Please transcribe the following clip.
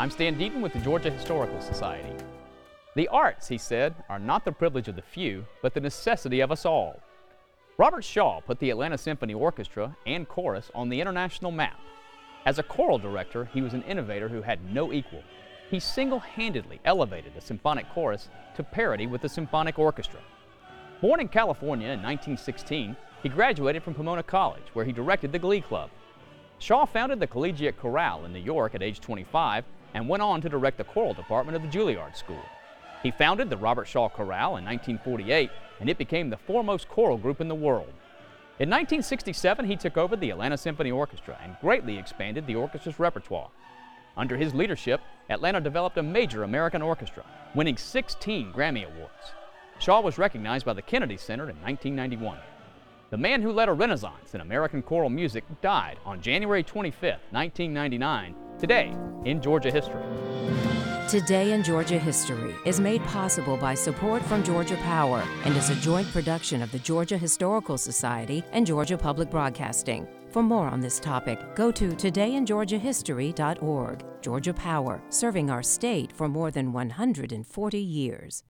I'm Stan Deaton with the Georgia Historical Society. The arts, he said, are not the privilege of the few, but the necessity of us all. Robert Shaw put the Atlanta Symphony Orchestra and chorus on the international map. As a choral director, he was an innovator who had no equal. He single-handedly elevated the symphonic chorus to parity with the symphonic orchestra. Born in California in 1916, he graduated from Pomona College, where he directed the Glee Club. Shaw founded the Collegiate Chorale in New York at age 25 and went on to direct the choral department of the Juilliard School. He founded the Robert Shaw Chorale in 1948, and it became the foremost choral group in the world. In 1967, he took over the Atlanta Symphony Orchestra and greatly expanded the orchestra's repertoire. Under his leadership, Atlanta developed a major American orchestra, winning 16 Grammy Awards. Shaw was recognized by the Kennedy Center in 1991. The man who led a renaissance in American choral music died on January 25, 1999, today in Georgia History. Today in Georgia History is made possible by support from Georgia Power and is a joint production of the Georgia Historical Society and Georgia Public Broadcasting. For more on this topic, go to todayingeorgiahistory.org. Georgia Power, serving our state for more than 140 years.